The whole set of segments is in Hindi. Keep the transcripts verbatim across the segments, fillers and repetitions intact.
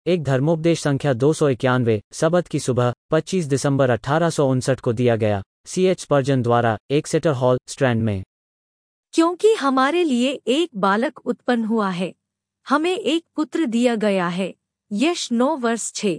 एक धर्मोपदेश संख्या दो सौ इक्यानवे, सबत की सुबह, पच्चीस दिसंबर अठारह सौ उनसठ को दिया गया, सी एच स्पर्जन द्वारा, एक्सेटर हॉल, स्ट्रैंड में। क्योंकि हमारे लिए एक बालक उत्पन्न हुआ है, हमें एक पुत्र दिया गया है। यश नौ वर्ष छः।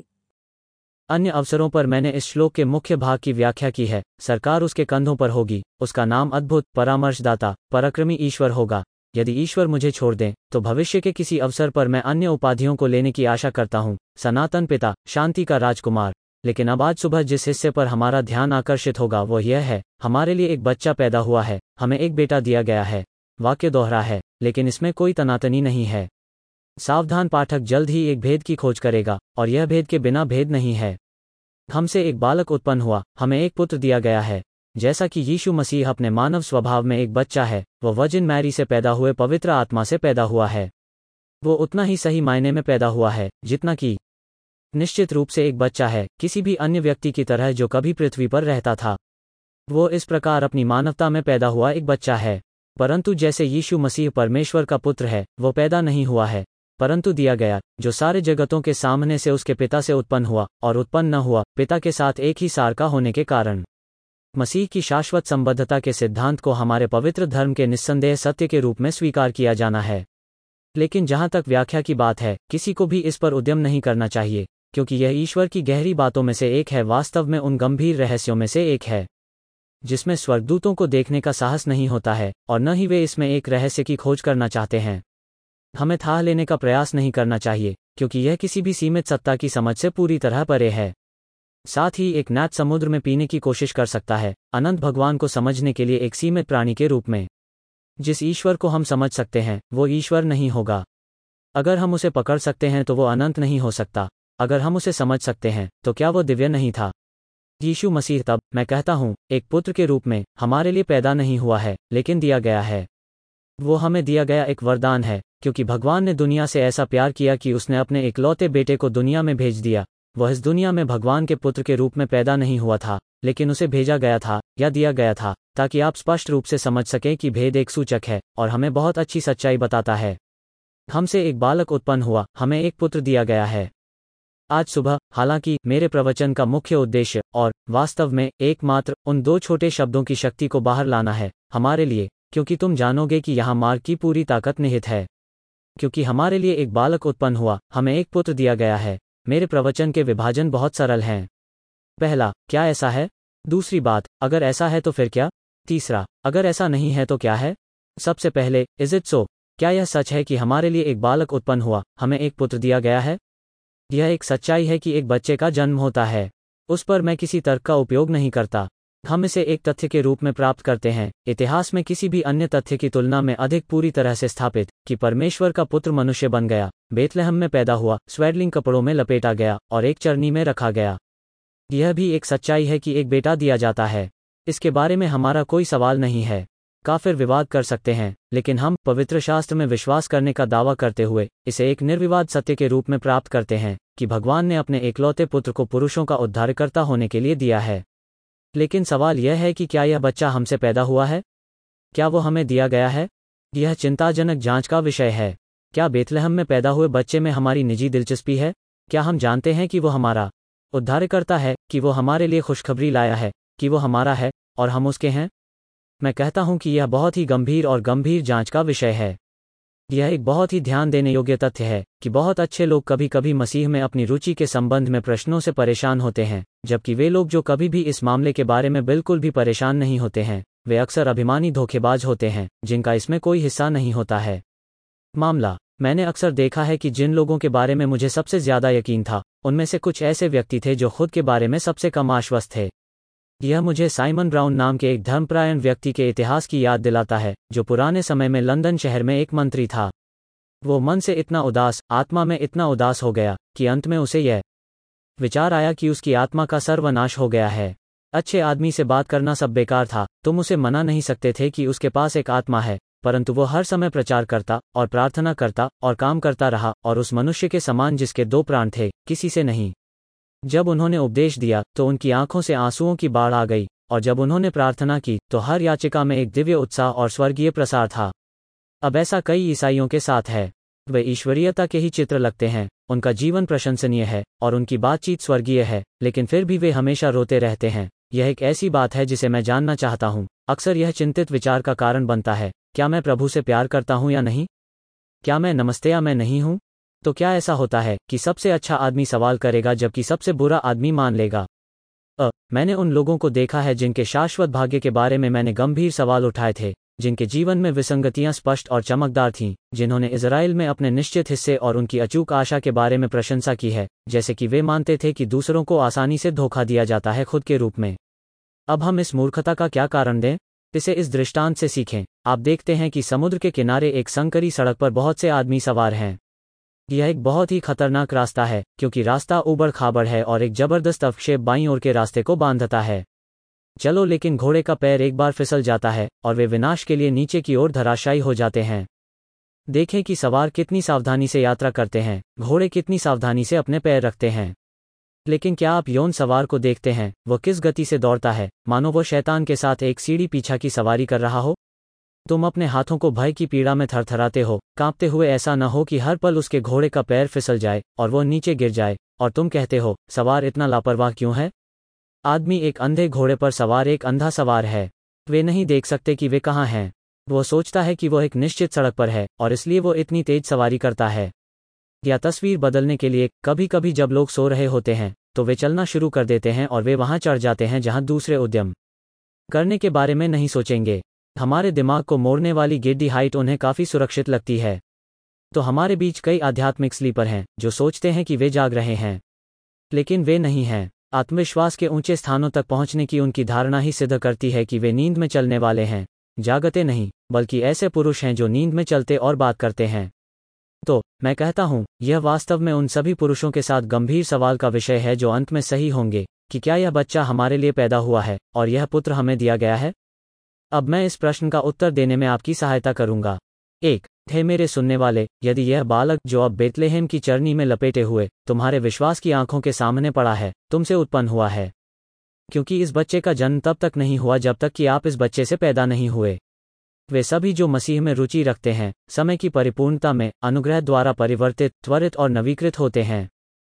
अन्य अवसरों पर मैंने इस श्लोक के मुख्य भाग की व्याख्या की है। सरकार उसके कंधों पर होगी, उसका नाम अद्भुत, परामर्शदाता, पराक्रमी ईश्वर होगा। यदि ईश्वर मुझे छोड़ दें तो भविष्य के किसी अवसर पर मैं अन्य उपाधियों को लेने की आशा करता हूँ, सनातन पिता, शांति का राजकुमार। लेकिन अब आज सुबह जिस हिस्से पर हमारा ध्यान आकर्षित होगा वह यह है, हमारे लिए एक बच्चा पैदा हुआ है, हमें एक बेटा दिया गया है। वाक्य दोहरा है, लेकिन इसमें कोई तनातनी नहीं है। सावधान पाठक जल्द ही एक भेद की खोज करेगा, और यह भेद के बिना भेद नहीं है। हमसे एक बालक उत्पन्न हुआ, हमें एक पुत्र दिया गया है। जैसा कि यीशु मसीह अपने मानव स्वभाव में एक बच्चा है, वह वर्जिन मैरी से पैदा हुए पवित्र आत्मा से पैदा हुआ है। वो उतना ही सही मायने में पैदा हुआ है जितना कि निश्चित रूप से एक बच्चा है, किसी भी अन्य व्यक्ति की तरह जो कभी पृथ्वी पर रहता था। वो इस प्रकार अपनी मानवता में पैदा हुआ एक बच्चा है। परंतु जैसे यीशु मसीह परमेश्वर का पुत्र है, वो पैदा नहीं हुआ है, परंतु दिया गया, जो सारे जगतों के सामने से उसके पिता से उत्पन्न हुआ, और उत्पन्न न हुआ, पिता के साथ एक ही सार का होने के कारण। मसीह की शाश्वत संबद्धता के सिद्धांत को हमारे पवित्र धर्म के निस्संदेह सत्य के रूप में स्वीकार किया जाना है। लेकिन जहां तक व्याख्या की बात है, किसी को भी इस पर उद्यम नहीं करना चाहिए, क्योंकि यह ईश्वर की गहरी बातों में से एक है, वास्तव में उन गंभीर रहस्यों में से एक है जिसमें स्वर्गदूतों को देखने का साहस नहीं होता है, और न ही वे इसमें एक रहस्य की खोज करना चाहते हैं। हमें थाह लेने का प्रयास नहीं करना चाहिए, क्योंकि यह किसी भी सीमित सत्ता की समझ से पूरी तरह परे है। साथ ही एक न्यात समुद्र में पीने की कोशिश कर सकता है, अनंत भगवान को समझने के लिए एक सीमित प्राणी के रूप में। जिस ईश्वर को हम समझ सकते हैं, वो ईश्वर नहीं होगा। अगर हम उसे पकड़ सकते हैं तो वो अनंत नहीं हो सकता। अगर हम उसे समझ सकते हैं तो क्या वो दिव्य नहीं था? यीशु मसीह तब, मैं कहता हूँ, एक पुत्र के रूप में हमारे लिए पैदा नहीं हुआ है, लेकिन दिया गया है। वो हमें दिया गया एक वरदान है, क्योंकि भगवान ने दुनिया से ऐसा प्यार किया कि उसने अपने इकलौते बेटे को दुनिया में भेज दिया। वह इस दुनिया में भगवान के पुत्र के रूप में पैदा नहीं हुआ था, लेकिन उसे भेजा गया था या दिया गया था, ताकि आप स्पष्ट रूप से समझ सकें कि भेद एक सूचक है और हमें बहुत अच्छी सच्चाई बताता है। हमसे एक बालक उत्पन्न हुआ, हमें एक पुत्र दिया गया है। आज सुबह, हालांकि मेरे प्रवचन का मुख्य उद्देश्य और वास्तव में एकमात्र उन दो छोटे शब्दों की शक्ति को बाहर लाना है, हमारे लिए, क्योंकि तुम जानोगे कि यहाँ मार्ग की पूरी ताकत निहित है। क्योंकि हमारे लिए एक बालक उत्पन्न हुआ, हमें एक पुत्र दिया गया है। मेरे प्रवचन के विभाजन बहुत सरल हैं। पहला, क्या ऐसा है? दूसरी बात, अगर ऐसा है तो फिर क्या? तीसरा, अगर ऐसा नहीं है तो क्या है? सबसे पहले, इज इट सो? क्या यह सच है कि हमारे लिए एक बालक उत्पन्न हुआ, हमें एक पुत्र दिया गया है? यह एक सच्चाई है कि एक बच्चे का जन्म होता है। उस पर मैं किसी तर्क का उपयोग नहीं करता। हम इसे एक तथ्य के रूप में प्राप्त करते हैं, इतिहास में किसी भी अन्य तथ्य की तुलना में अधिक पूरी तरह से स्थापित, कि परमेश्वर का पुत्र मनुष्य बन गया, बेथलेहम में पैदा हुआ, स्वेडलिंग कपड़ों में लपेटा गया और एक चरनी में रखा गया। यह भी एक सच्चाई है कि एक बेटा दिया जाता है। इसके बारे में हमारा कोई सवाल नहीं है। काफिर विवाद कर सकते हैं, लेकिन हम पवित्र शास्त्र में विश्वास करने का दावा करते हुए इसे एक निर्विवाद सत्य के रूप में प्राप्त करते हैं कि भगवान ने अपने एकलौते पुत्र को पुरुषों का उद्धारकर्ता होने के लिए दिया है। लेकिन सवाल यह है कि क्या यह बच्चा हमसे पैदा हुआ है? क्या वो हमें दिया गया है? यह चिंताजनक जांच का विषय है। क्या बेथलेहम में पैदा हुए बच्चे में हमारी निजी दिलचस्पी है? क्या हम जानते हैं कि वो हमारा उद्धारकर्ता है, कि वो हमारे लिए खुशखबरी लाया है, कि वो हमारा है और हम उसके हैं? मैं कहता हूं कि यह बहुत ही गंभीर और गंभीर जांच का विषय है। यह एक बहुत ही ध्यान देने योग्य तथ्य है कि बहुत अच्छे लोग कभी कभी मसीह में अपनी रुचि के संबंध में प्रश्नों से परेशान होते हैं, जबकि वे लोग जो कभी भी इस मामले के बारे में बिल्कुल भी परेशान नहीं होते हैं, वे अक्सर अभिमानी धोखेबाज होते हैं, जिनका इसमें कोई हिस्सा नहीं होता है। मामला, मैंने अक्सर देखा है कि जिन लोगों के बारे में मुझे सबसे ज्यादा यकीन था, उनमें से कुछ ऐसे व्यक्ति थे जो खुद के बारे में सबसे कम आश्वस्त थे। यह मुझे साइमन ब्राउन नाम के एक धर्मपरायण व्यक्ति के इतिहास की याद दिलाता है, जो पुराने समय में लंदन शहर में एक मंत्री था। वो मन से इतना उदास, आत्मा में इतना उदास हो गया कि अंत में उसे यह विचार आया कि उसकी आत्मा का सर्वनाश हो गया है। अच्छे आदमी से बात करना सब बेकार था। तुम उसे मना नहीं सकते थे कि उसके पास एक आत्मा है, परंतु वो हर समय प्रचार करता और प्रार्थना करता और काम करता रहा, और उस मनुष्य के समान जिसके दो प्राण थे, किसी से नहीं। जब उन्होंने उपदेश दिया तो उनकी आंखों से आंसुओं की बाढ़ आ गई, और जब उन्होंने प्रार्थना की तो हर याचिका में एक दिव्य उत्साह और स्वर्गीय प्रसार था। अब ऐसा कई ईसाइयों के साथ है। वे ईश्वरीयता के ही चित्र लगते हैं, उनका जीवन प्रशंसनीय है और उनकी बातचीत स्वर्गीय है, लेकिन फिर भी वे हमेशा रोते रहते हैं। यह एक ऐसी बात है जिसे मैं जानना चाहता हूँ। अक्सर यह चिंतित विचार का कारण बनता है, क्या मैं प्रभु से प्यार करता हूँ या नहीं? क्या मैं नमस्ते या मैं नहीं हूँ? तो क्या ऐसा होता है कि सबसे अच्छा आदमी सवाल करेगा जबकि सबसे बुरा आदमी मान लेगा? अ मैंने उन लोगों को देखा है जिनके शाश्वत भाग्य के बारे में मैंने गंभीर सवाल उठाए थे, जिनके जीवन में विसंगतियां स्पष्ट और चमकदार थीं, जिन्होंने इज़राइल में अपने निश्चित हिस्से और उनकी अचूक आशा के बारे में प्रशंसा की है, जैसे कि वे मानते थे कि दूसरों को आसानी से धोखा दिया जाता है खुद के रूप में। अब हम इस मूर्खता का क्या कारण दें? इसे इस दृष्टांत से सीखें। आप देखते हैं कि समुद्र के किनारे एक संकरी सड़क पर बहुत से आदमी सवार हैं। यह एक बहुत ही खतरनाक रास्ता है, क्योंकि रास्ता ऊबड़ खाबड़ है और एक जबरदस्त अवक्षेप बाईं ओर के रास्ते को बांधता है। चलो, लेकिन घोड़े का पैर एक बार फिसल जाता है और वे विनाश के लिए नीचे की ओर धराशायी हो जाते हैं। देखें कि सवार कितनी सावधानी से यात्रा करते हैं, घोड़े कितनी सावधानी से अपने पैर रखते हैं। लेकिन क्या आप यौन सवार को देखते हैं? वह किस गति से दौड़ता है, मानो वो शैतान के साथ एक सीढ़ी पीछा की सवारी कर रहा हो। तुम अपने हाथों को भय की पीड़ा में थरथराते हो, कांपते हुए, ऐसा न हो कि हर पल उसके घोड़े का पैर फिसल जाए और वो नीचे गिर जाए, और तुम कहते हो, सवार इतना लापरवाह क्यों है? आदमी एक अंधे घोड़े पर सवार एक अंधा सवार है। वे नहीं देख सकते कि वे कहाँ हैं। वो सोचता है कि वो एक निश्चित सड़क पर है और इसलिए वो इतनी तेज सवारी करता है। या तस्वीर बदलने के लिए, कभी कभी जब लोग सो रहे होते हैं तो वे चलना शुरू कर देते हैं और वे वहां चढ़ जाते हैं जहां दूसरे उद्यम करने के बारे में नहीं सोचेंगे। हमारे दिमाग को मोड़ने वाली गिड्डी हाइट उन्हें काफी सुरक्षित लगती है। तो हमारे बीच कई आध्यात्मिक स्लीपर हैं जो सोचते हैं कि वे जाग रहे हैं, लेकिन वे नहीं हैं। आत्मविश्वास के ऊंचे स्थानों तक पहुंचने की उनकी धारणा ही सिद्ध करती है कि वे नींद में चलने वाले हैं, जागते नहीं, बल्कि ऐसे पुरुष हैं जो नींद में चलते और बात करते हैं। तो मैं कहता हूं, यह वास्तव में उन सभी पुरुषों के साथ गंभीर सवाल का विषय है जो अंत में सही होंगे कि क्या यह बच्चा हमारे लिए पैदा हुआ है और यह पुत्र हमें दिया गया है? अब मैं इस प्रश्न का उत्तर देने में आपकी सहायता करूंगा। एक, हे मेरे सुनने वाले, यदि यह बालक जो अब बेतलेहम की चरनी में लपेटे हुए तुम्हारे विश्वास की आंखों के सामने पड़ा है, तुमसे उत्पन्न हुआ है, क्योंकि इस बच्चे का जन्म तब तक नहीं हुआ जब तक कि आप इस बच्चे से पैदा नहीं हुए। वे सभी जो मसीह में रुचि रखते हैं, समय की परिपूर्णता में अनुग्रह द्वारा परिवर्तित, त्वरित और नवीकृत होते हैं।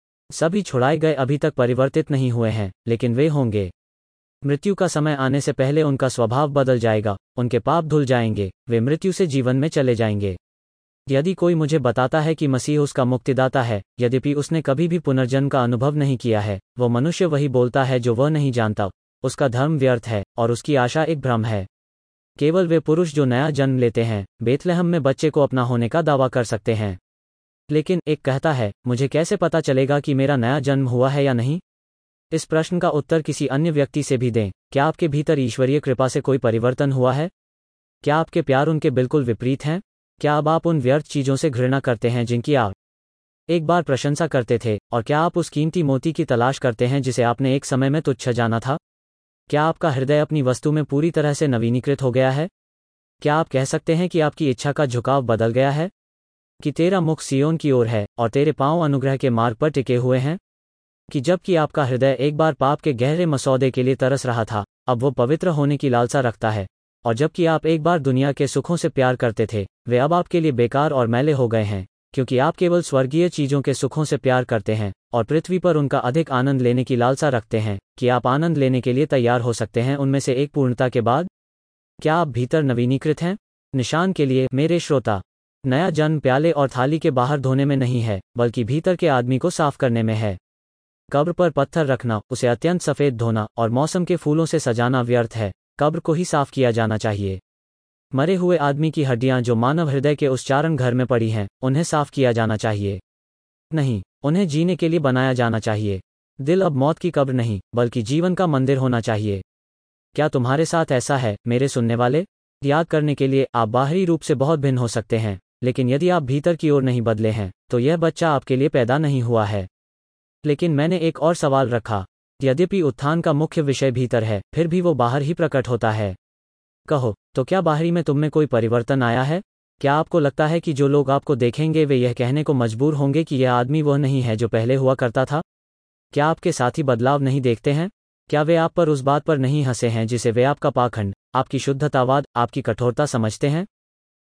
सभी छुड़ाए गए अभी तक परिवर्तित नहीं हुए हैं, लेकिन वे होंगे। मृत्यु का समय आने से पहले उनका स्वभाव बदल जाएगा, उनके पाप धुल जाएंगे, वे मृत्यु से जीवन में चले जाएंगे। यदि कोई मुझे बताता है कि मसीह उसका मुक्तिदाता है, यद्यपि उसने कभी भी पुनर्जन्म का अनुभव नहीं किया है, वो मनुष्य वही बोलता है जो वह नहीं जानता। उसका धर्म व्यर्थ है और उसकी आशा एक भ्रम है। केवल वे पुरुष जो नया जन्म लेते हैं, बेतलेहम में बच्चे को अपना होने का दावा कर सकते हैं। लेकिन एक कहता है, मुझे कैसे पता चलेगा कि मेरा नया जन्म हुआ है या नहीं? इस प्रश्न का उत्तर किसी अन्य व्यक्ति से भी दें। क्या आपके भीतर ईश्वरीय कृपा से कोई परिवर्तन हुआ है? क्या आपके प्यार उनके बिल्कुल विपरीत हैं? क्या अब आप उन व्यर्थ चीजों से घृणा करते हैं जिनकी आप एक बार प्रशंसा करते थे? और क्या आप उस कीमती मोती की तलाश करते हैं जिसे आपने एक समय में तुच्छ जाना था? क्या आपका हृदय अपनी वस्तु में पूरी तरह से नवीनीकृत हो गया है? क्या आप कह सकते हैं कि आपकी इच्छा का झुकाव बदल गया है? कि तेरा मुख सियोन की ओर है और तेरे पांव अनुग्रह के मार्ग पर टिके हुए हैं? कि जबकि आपका हृदय एक बार पाप के गहरे मसौदे के लिए तरस रहा था, अब वो पवित्र होने की लालसा रखता है। और जबकि आप एक बार दुनिया के सुखों से प्यार करते थे, वे अब आपके लिए बेकार और मैले हो गए हैं, क्योंकि आप केवल स्वर्गीय चीजों के सुखों से प्यार करते हैं और पृथ्वी पर उनका अधिक आनंद लेने की लालसा रखते हैं कि आप आनंद लेने के लिए तैयार हो सकते हैं उनमें से एक पूर्णता के बाद। क्या आप भीतर नवीनीकृत हैं? निशान के लिए, मेरे श्रोता, नया जन्म प्याले और थाली के बाहर धोने में नहीं है, बल्कि भीतर के आदमी को साफ करने में है। कब्र पर पत्थर रखना, उसे अत्यंत सफेद धोना और मौसम के फूलों से सजाना व्यर्थ है। कब्र को ही साफ किया जाना चाहिए। मरे हुए आदमी की हड्डियां जो मानव हृदय के उस चारण घर में पड़ी हैं, उन्हें साफ किया जाना चाहिए। नहीं, उन्हें जीने के लिए बनाया जाना चाहिए। दिल अब मौत की कब्र नहीं, बल्कि जीवन का मंदिर होना चाहिए। क्या तुम्हारे साथ ऐसा है, मेरे सुनने वाले? याद करने के लिए, आप बाहरी रूप से बहुत भिन्न हो सकते हैं, लेकिन यदि आप भीतर की ओर नहीं बदले हैं, तो यह बच्चा आपके लिए पैदा नहीं हुआ है। लेकिन मैंने एक और सवाल रखा। यद्यपि उत्थान का मुख्य विषय भीतर है, फिर भी वो बाहर ही प्रकट होता है। कहो, तो क्या बाहरी में तुम में कोई परिवर्तन आया है? क्या आपको लगता है कि जो लोग आपको देखेंगे वे यह कहने को मजबूर होंगे कि यह आदमी वह नहीं है जो पहले हुआ करता था? क्या आपके साथी बदलाव नहीं देखते हैं? क्या वे आप पर उस बात पर नहीं हंसे हैं जिसे वे आपका पाखंड, आपकी शुद्धतावाद, आपकी कठोरता समझते हैं?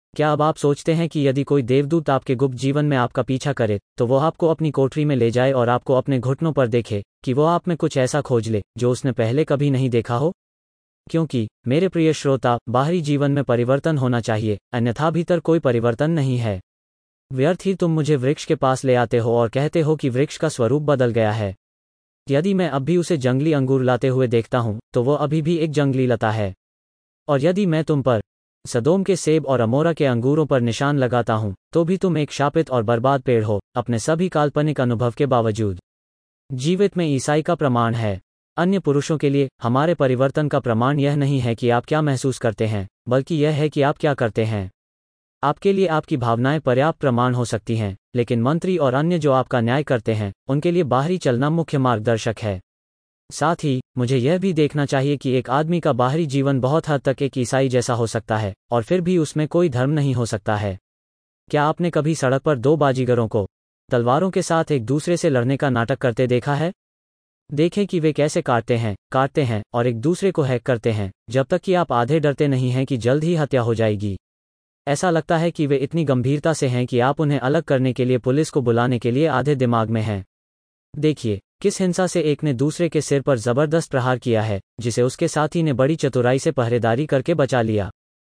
क्या अब आप सोचते हैं कि यदि कोई देवदूत आपके गुप्त जीवन में आपका पीछा करे तो वो आपको अपनी कोठरी में ले जाए और आपको अपने घुटनों पर देखे कि वो आप में कुछ ऐसा खोज ले जो उसने पहले कभी नहीं देखा हो? क्योंकि मेरे प्रिय श्रोता, बाहरी जीवन में परिवर्तन होना चाहिए, अन्यथा भीतर कोई परिवर्तन नहीं है। व्यर्थ ही तुम मुझे वृक्ष के पास ले आते हो और कहते हो कि वृक्ष का स्वरूप बदल गया है। यदि मैं अब भी उसे जंगली अंगूर लाते हुए देखता हूं तो वो अभी भी एक जंगली लता है। और यदि मैं तुम पर सदोम के सेब और अमोरा के अंगूरों पर निशान लगाता हूं तो भी तुम एक शापित और बर्बाद पेड़ हो, अपने सभी काल्पनिक अनुभव के बावजूद। जीवित में ईसाई का प्रमाण है। अन्य पुरुषों के लिए हमारे परिवर्तन का प्रमाण यह नहीं है कि आप क्या महसूस करते हैं, बल्कि यह है कि आप क्या करते हैं। आपके लिए आपकी भावनाएं पर्याप्त प्रमाण हो सकती हैं, लेकिन मंत्री और अन्य जो आपका न्याय करते हैं उनके लिए बाहरी चलना मुख्य मार्गदर्शक है। साथ ही मुझे यह भी देखना चाहिए कि एक आदमी का बाहरी जीवन बहुत हद तक एक ईसाई जैसा हो सकता है और फिर भी उसमें कोई धर्म नहीं हो सकता है। क्या आपने कभी सड़क पर दो बाजीगरों को तलवारों के साथ एक दूसरे से लड़ने का नाटक करते देखा है? देखें कि वे कैसे काटते हैं, काटते हैं और एक दूसरे को हैक करते हैं, जब तक कि आप आधे डरते नहीं हैं कि जल्द ही हत्या हो जाएगी। ऐसा लगता है कि वे इतनी गंभीरता से हैं कि आप उन्हें अलग करने के लिए पुलिस को बुलाने के लिए आधे दिमाग में हैं। देखिए किस हिंसा से एक ने दूसरे के सिर पर जबरदस्त प्रहार किया है, जिसे उसके साथी ने बड़ी चतुराई से पहरेदारी करके बचा लिया।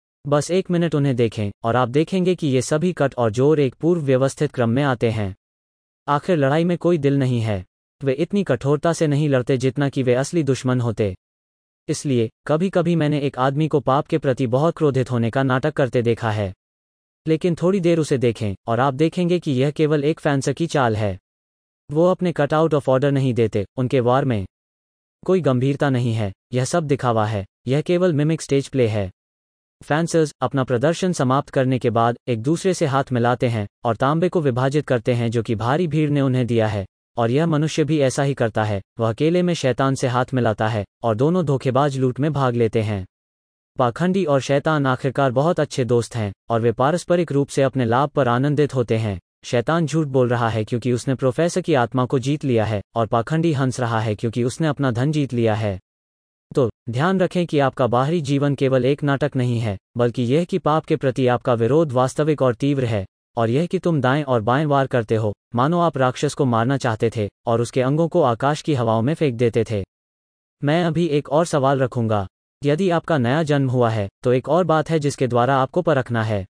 बस एक मिनट उन्हें देखें और आप देखेंगे कि ये सभी कट और जोर एक पूर्व व्यवस्थित क्रम में आते हैं। आखिर लड़ाई में कोई दिल नहीं है। वे इतनी कठोरता से नहीं लड़ते जितना कि वे असली दुश्मन होते। इसलिए कभी कभी मैंने एक आदमी को पाप के प्रति बहुत क्रोधित होने का नाटक करते देखा है। लेकिन थोड़ी देर उसे देखें और आप देखेंगे कि यह केवल एक फैंसर की चाल है। वो अपने कट आउट ऑफ ऑर्डर नहीं देते, उनके वार में कोई गंभीरता नहीं है, यह सब दिखावा है, यह केवल मिमिक स्टेज प्ले है। फैंसर्स अपना प्रदर्शन समाप्त करने के बाद एक दूसरे से हाथ मिलाते हैं और तांबे को विभाजित करते हैं जो कि भारी भीड़ ने उन्हें दिया है, और यह मनुष्य भी ऐसा ही करता है। वह अकेले में शैतान से हाथ मिलाता है और दोनों धोखेबाज लूट में भाग लेते हैं। पाखंडी और शैतान आखिरकार बहुत अच्छे दोस्त हैं और वे पारस्परिक रूप से अपने लाभ पर आनंदित होते हैं। शैतान झूठ बोल रहा है क्योंकि उसने प्रोफेसर की आत्मा को जीत लिया है और पाखंडी हंस रहा है क्योंकि उसने अपना धन जीत लिया है। तो ध्यान रखें कि आपका बाहरी जीवन केवल एक नाटक नहीं है, बल्कि यह कि पाप के प्रति आपका विरोध वास्तविक और तीव्र है, और यह कि तुम दाएं और बाएं वार करते हो, मानो आप राक्षस को मारना चाहते थे और उसके अंगों को आकाश की हवाओं में फेंक देते थे। मैं अभी एक और सवाल रखूंगा। यदि आपका नया जन्म हुआ है तो एक और बात है जिसके द्वारा आपको परखना है।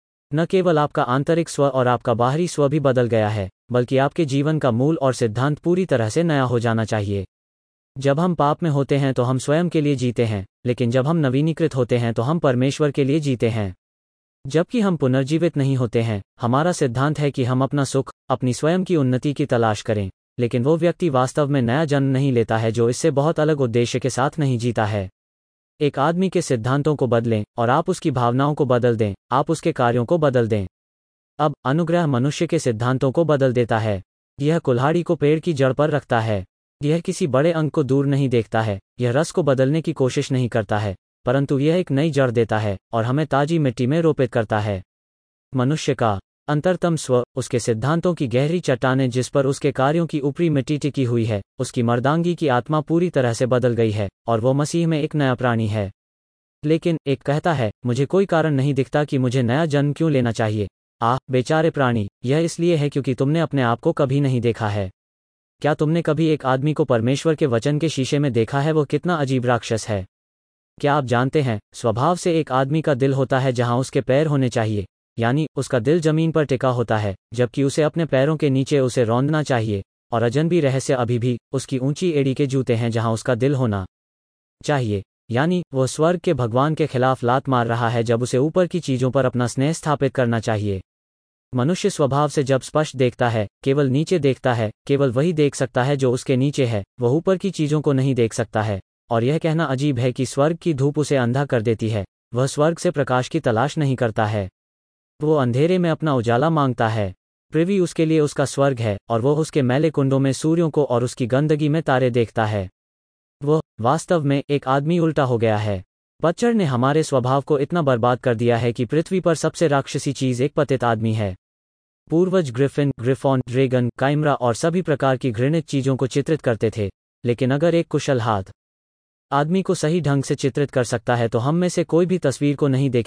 न केवल आपका आंतरिक स्व और आपका बाहरी स्व भी बदल गया है, बल्कि आपके जीवन का मूल और सिद्धांत पूरी तरह से नया हो जाना चाहिए। जब हम पाप में होते हैं तो हम स्वयं के लिए जीते हैं, लेकिन जब हम नवीनीकृत होते हैं तो हम परमेश्वर के लिए जीते हैं। जबकि हम पुनर्जीवित नहीं होते हैं, हमारा सिद्धांत है कि हम अपना सुख, अपनी स्वयं की उन्नति की तलाश करें, लेकिन वो व्यक्ति वास्तव में नया जन्म नहीं लेता है जो इससे बहुत अलग उद्देश्य के साथ नहीं जीता है। एक आदमी के सिद्धांतों को बदलें और आप उसकी भावनाओं को बदल दें, आप उसके कार्यों को बदल दें। अब अनुग्रह मनुष्य के सिद्धांतों को बदल देता है। यह कुल्हाड़ी को पेड़ की जड़ पर रखता है। यह किसी बड़े अंग को दूर नहीं देखता है, यह रस को बदलने की कोशिश नहीं करता है, परंतु यह एक नई जड़ देता है और हमें ताजी मिट्टी में रोपित करता है। मनुष्य का अंतरतम स्व, उसके सिद्धांतों की गहरी चट्टानें जिस पर उसके कार्यों की ऊपरी मिट्टी टिकी हुई है, उसकी मर्दांगी की आत्मा पूरी तरह से बदल गई है और वो मसीह में एक नया प्राणी है। लेकिन एक कहता है, मुझे कोई कारण नहीं दिखता कि मुझे नया जन्म क्यों लेना चाहिए। आह बेचारे प्राणी, यह इसलिए है क्योंकि तुमने अपने आप को कभी नहीं देखा है। क्या तुमने कभी एक आदमी को परमेश्वर के वचन के शीशे में देखा है? वो कितना अजीब राक्षस है। क्या आप जानते हैं, स्वभाव से एक आदमी का दिल होता है जहां उसके पैर होने चाहिए, यानी उसका दिल जमीन पर टिका होता है, जबकि उसे अपने पैरों के नीचे उसे रौंदना चाहिए। और अजनबी रहस्य अभी भी उसकी ऊंची एड़ी के जूते हैं जहां उसका दिल होना चाहिए, यानी वह स्वर्ग के भगवान के खिलाफ लात मार रहा है जब उसे ऊपर की चीजों पर अपना स्नेह स्थापित करना चाहिए। मनुष्य स्वभाव से जब स्पष्ट देखता है, केवल नीचे देखता है, केवल वही देख सकता है जो उसके नीचे है, वह ऊपर की चीजों को नहीं देख सकता है। और यह कहना अजीब है कि स्वर्ग की धूप उसे अंधा कर देती है। वह स्वर्ग से प्रकाश की तलाश नहीं करता है, वो अंधेरे में अपना उजाला मांगता है। पृथ्वी उसके लिए उसका स्वर्ग है और वह उसके मैले कुंडों में सूर्यों को और उसकी गंदगी में तारे देखता है। वह वास्तव में एक आदमी उल्टा हो गया है। पतझड़ ने हमारे स्वभाव को इतना बर्बाद कर दिया है कि पृथ्वी पर सबसे राक्षसी चीज एक पतित आदमी है। पूर्वज ग्रिफिन, ग्रिफॉन, ड्रैगन, काइमरा और सभी प्रकार की घृणित चीजों को चित्रित करते थे, लेकिन अगर एक कुशल हाथ आदमी को सही ढंग से चित्रित कर सकता है तो हम में से कोई भी तस्वीर को नहीं देखेगा,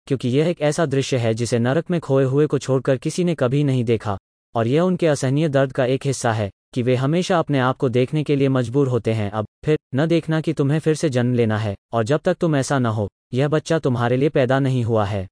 क्योंकि यह एक ऐसा दृश्य है जिसे नरक में खोए हुए को छोड़कर किसी ने कभी नहीं देखा, और यह उनके असहनीय दर्द का एक हिस्सा है कि वे हमेशा अपने आप को देखने के लिए मजबूर होते हैं। अब फिर न देखना कि तुम्हें फिर से जन्म लेना है, और जब तक तुम ऐसा न हो, यह बच्चा तुम्हारे लिए पैदा नहीं हुआ है।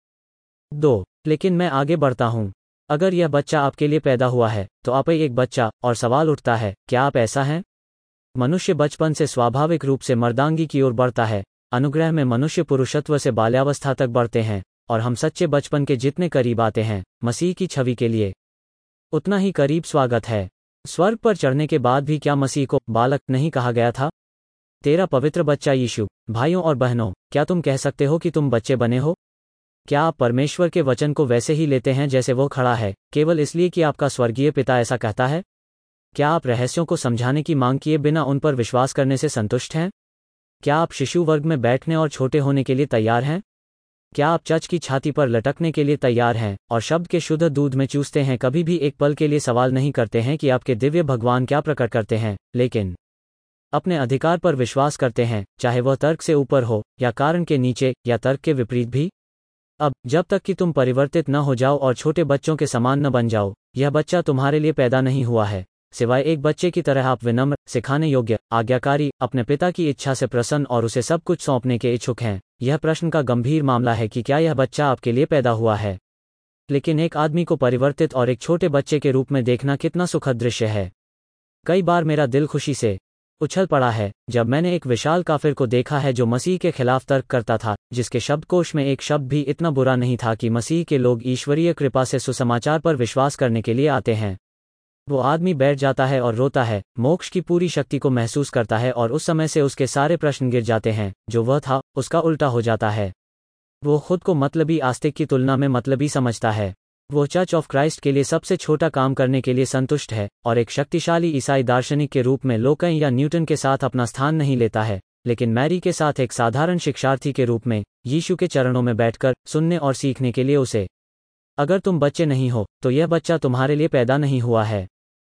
दो लेकिन मैं आगे बढ़ता हूँ। अगर यह बच्चा आपके लिए पैदा हुआ है तो आप ही एक बच्चा, और सवाल उठता है, क्या आप ऐसा हैं? मनुष्य बचपन से स्वाभाविक रूप से मर्दांगी की ओर बढ़ता है। अनुग्रह में मनुष्य पुरुषत्व से बाल्यावस्था तक बढ़ते हैं, और हम सच्चे बचपन के जितने करीब आते हैं मसीह की छवि के लिए, उतना ही करीब स्वागत है। स्वर्ग पर चढ़ने के बाद भी क्या मसीह को बालक नहीं कहा गया था? तेरा पवित्र बच्चा यीशु। भाइयों और बहनों, क्या तुम कह सकते हो कि तुम बच्चे बने हो? क्या आप परमेश्वर के वचन को वैसे ही लेते हैं जैसे वो खड़ा है, केवल इसलिए कि आपका स्वर्गीय पिता ऐसा कहता है? क्या आप रहस्यों को समझाने की मांग किए बिना उन पर विश्वास करने से संतुष्ट हैं? क्या आप शिशु वर्ग में बैठने और छोटे होने के लिए तैयार हैं? क्या आप चर्च की छाती पर लटकने के लिए तैयार हैं और शब्द के शुद्ध दूध में चूसते हैं? कभी भी एक पल के लिए सवाल नहीं करते हैं कि आपके दिव्य भगवान क्या प्रकट करते हैं, लेकिन अपने अधिकार पर विश्वास करते हैं, चाहे वह तर्क से ऊपर हो या कारण के नीचे या तर्क के विपरीत भी। अब जब तक कि तुम परिवर्तित न हो जाओ और छोटे बच्चों के समान न बन जाओ, यह बच्चा तुम्हारे लिए पैदा नहीं हुआ है। सिवाय एक बच्चे की तरह आप विनम्र, सिखाने योग्य, आज्ञाकारी, अपने पिता की इच्छा से प्रसन्न और उसे सब कुछ सौंपने के इच्छुक हैं। यह प्रश्न का गंभीर मामला है कि क्या यह बच्चा आपके लिए पैदा हुआ है। लेकिन एक आदमी को परिवर्तित और एक छोटे बच्चे के रूप में देखना कितना सुखद दृश्य है। कई बार मेरा दिल खुशी से उछल पड़ा है जब मैंने एक विशाल काफिर को देखा है जो मसीह के खिलाफ तर्क करता था, जिसके शब्दकोश में एक शब्द भी इतना बुरा नहीं था कि मसीह के लोग ईश्वरीय कृपा से सुसमाचार पर विश्वास करने के लिए आते हैं। वो आदमी बैठ जाता है और रोता है, मोक्ष की पूरी शक्ति को महसूस करता है, और उस समय से उसके सारे प्रश्न गिर जाते हैं। जो वह था उसका उल्टा हो जाता है। वो खुद को मतलबी आस्तिक की तुलना में मतलबी समझता है। वो चर्च ऑफ क्राइस्ट के लिए सबसे छोटा काम करने के लिए संतुष्ट है, और एक शक्तिशाली ईसाई दार्शनिक के रूप में लोकन या न्यूटन के साथ अपना स्थान नहीं लेता है, लेकिन मैरी के साथ एक साधारण शिक्षार्थी के रूप में यीशु के चरणों में बैठकर सुनने और सीखने के लिए उसे। अगर तुम बच्चे नहीं हो तो यह बच्चा तुम्हारे लिए पैदा नहीं हुआ है।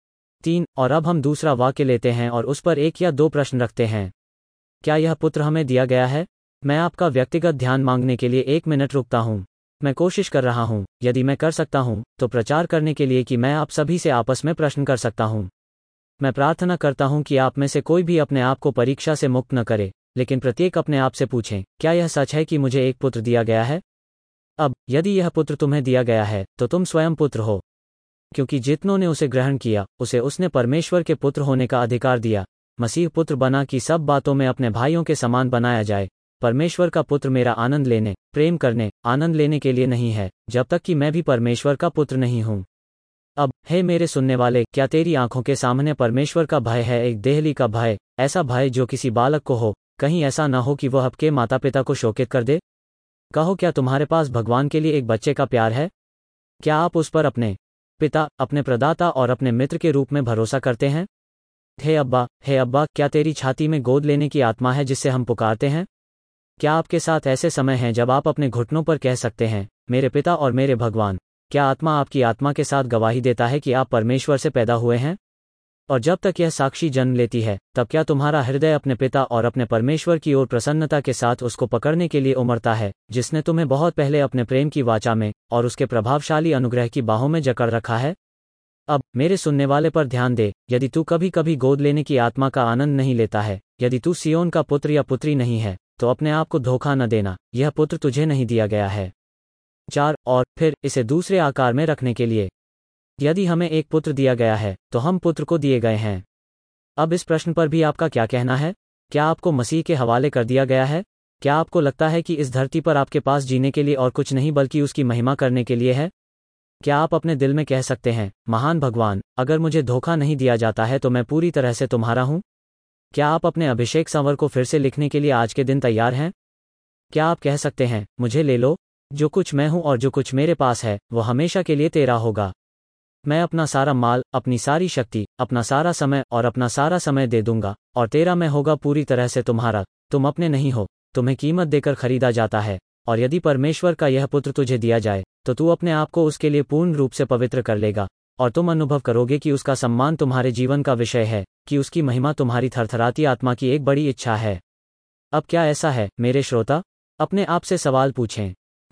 तीन और अब हम दूसरा वाक्य लेते हैं और उस पर एक या दो प्रश्न रखते हैं। क्या यह पुत्र हमें दिया गया है? मैं आपका व्यक्तिगत ध्यान मांगने के लिए एक मिनट रुकता हूँ। मैं कोशिश कर रहा हूँ, यदि मैं कर सकता हूँ, तो प्रचार करने के लिए कि मैं आप सभी से आपस में प्रश्न कर सकता हूँ। मैं प्रार्थना करता हूँ कि आप में से कोई भी अपने आप को परीक्षा से मुक्त न करे, लेकिन प्रत्येक अपने आप से पूछें, क्या यह सच है कि मुझे एक पुत्र दिया गया है? अब यदि यह पुत्र तुम्हें दिया गया है तो तुम स्वयं पुत्र हो, क्योंकि जितनों ने उसे ग्रहण किया उसे उसने परमेश्वर के पुत्र होने का अधिकार दिया। मसीह पुत्र बना कि सब बातों में अपने भाइयों के समान बनाया जाए। परमेश्वर का पुत्र मेरा आनंद लेने, प्रेम करने, आनंद लेने के लिए नहीं है, जब तक कि मैं भी परमेश्वर का पुत्र नहीं हूँ। अब हे मेरे सुनने वाले, क्या तेरी आंखों के सामने परमेश्वर का भय है? एक देहली का भय, ऐसा भय जो किसी बालक को हो। कहीं ऐसा ना हो कि वह आपके माता पिता को शोकित कर दे। कहो, क्या तुम्हारे पास भगवान के लिए एक बच्चे का प्यार है? क्या आप उस पर अपने पिता, अपने प्रदाता और अपने मित्र के रूप में भरोसा करते हैं? हे अब्बा, हे अब्बा, क्या तेरी छाती में गोद लेने की आत्मा है जिससे हम पुकारते हैं? क्या आपके साथ ऐसे समय हैं जब आप अपने घुटनों पर कह सकते हैं, मेरे पिता और मेरे भगवान? क्या आत्मा आपकी आत्मा के साथ गवाही देता है कि आप परमेश्वर से पैदा हुए हैं? और जब तक यह साक्षी जन्म लेती है, तब क्या तुम्हारा हृदय अपने पिता और अपने परमेश्वर की ओर प्रसन्नता के साथ उसको पकड़ने के लिए उमड़ता है, जिसने तुम्हें बहुत पहले अपने प्रेम की वाचा में और उसके प्रभावशाली अनुग्रह की बाहों में जकड़ रखा है? अब मेरे सुनने वाले पर ध्यान दे, यदि तू कभी कभी गोद लेने की आत्मा का आनंद नहीं लेता है, यदि तू सियोन का पुत्र या पुत्री नहीं है, तो अपने आप को धोखा न देना। यह पुत्र तुझे नहीं दिया गया है। चार और फिर इसे दूसरे आकार में रखने के लिए, यदि हमें एक पुत्र दिया गया है तो हम पुत्र को दिए गए हैं। अब इस प्रश्न पर भी आपका क्या कहना है? क्या आपको मसीह के हवाले कर दिया गया है? क्या आपको लगता है कि इस धरती पर आपके पास जीने के लिए और कुछ नहीं बल्कि उसकी महिमा करने के लिए है? क्या आप अपने दिल में कह सकते हैं, महान भगवान, अगर मुझे धोखा नहीं दिया जाता है तो मैं पूरी तरह से तुम्हारा हूँ? क्या आप अपने अभिषेक संवर को फिर से लिखने के लिए आज के दिन तैयार हैं? क्या आप कह सकते हैं, मुझे ले लो, जो कुछ मैं हूँ और जो कुछ मेरे पास है वो हमेशा के लिए तेरा होगा। मैं अपना सारा माल, अपनी सारी शक्ति, अपना सारा समय और अपना सारा समय दे दूंगा, और तेरा मैं होगा पूरी तरह से तुम्हारा। तुम अपने नहीं हो, तुम्हें कीमत देकर खरीदा जाता है, और यदि परमेश्वर का यह पुत्र तुझे दिया जाए तो तू अपने आप को उसके लिए पूर्ण रूप से पवित्र कर लेगा, और तुम अनुभव करोगे कि उसका सम्मान तुम्हारे जीवन का विषय है, कि उसकी महिमा तुम्हारी थरथराती आत्मा की एक बड़ी इच्छा है। अब क्या ऐसा है, मेरे श्रोता? अपने आप से सवाल पूछें,